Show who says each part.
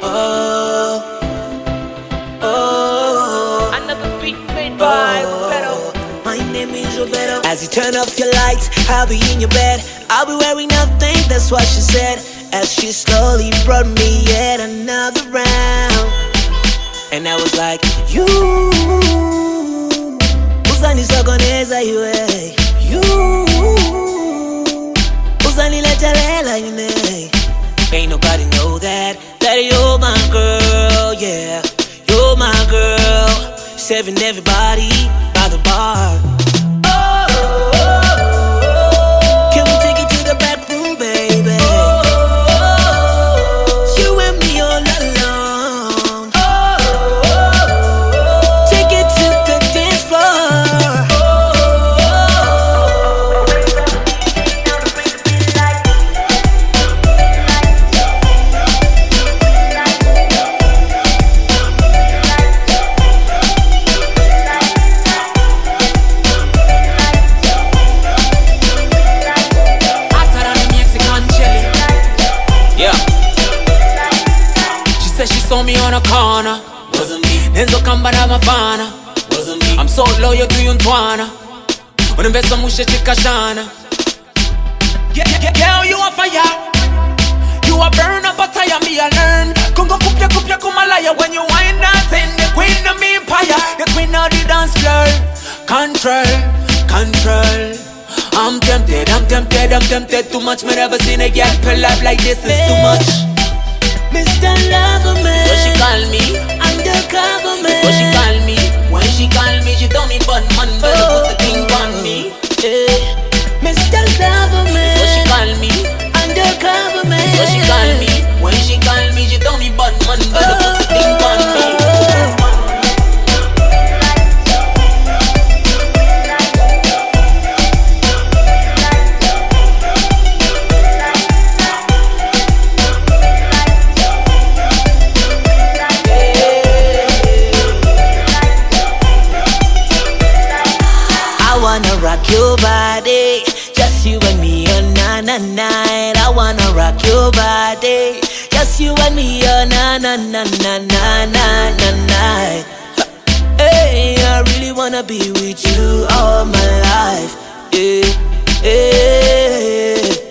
Speaker 1: Oh, oh,
Speaker 2: Another beat made by Roberto.
Speaker 1: my name is Roberto. As you turn off your lights, I'll be in your bed. I'll be wearing nothing, that's what she said. As she slowly brought me yet another round. And I was like, you uzanisokoneza iwe, you uzaniletelela ine. Ain't nobody know that you're my girl, yeah. You're my girl, serving everybody by the bar. Can we take it to the back room, baby? You and me all alone. Take it to the dance floor.
Speaker 3: She saw me on a corner.
Speaker 1: Wasn't me,
Speaker 3: Nenzo kambana mafana.
Speaker 1: wasn't me.
Speaker 3: I'm so loyal to you ntwana. Univesa mushe chikashana. Girl, you on fire. You a burn up a tire, me a learn. Kungo kupya kumalaya. When you wind that in the queen of me empire, the queen of the dance floor. Control. I'm tempted. Too much, me never seen a girl pull up like this. It's too much.
Speaker 1: Mr. Loverman,
Speaker 3: So she call me.
Speaker 1: undercover man.
Speaker 3: So she call me. When she call me, she tell me, but man, better put the thing on me.
Speaker 1: Mr. Loverman,
Speaker 3: So she call me.
Speaker 1: undercover man.
Speaker 3: So she call me. When she call me, she tell me, but man, better put the thing on me.
Speaker 1: I wanna rock your body, just you and me all night. I wanna rock your body, just you and me all night. Hey, I really wanna be with you all my life. Yeah.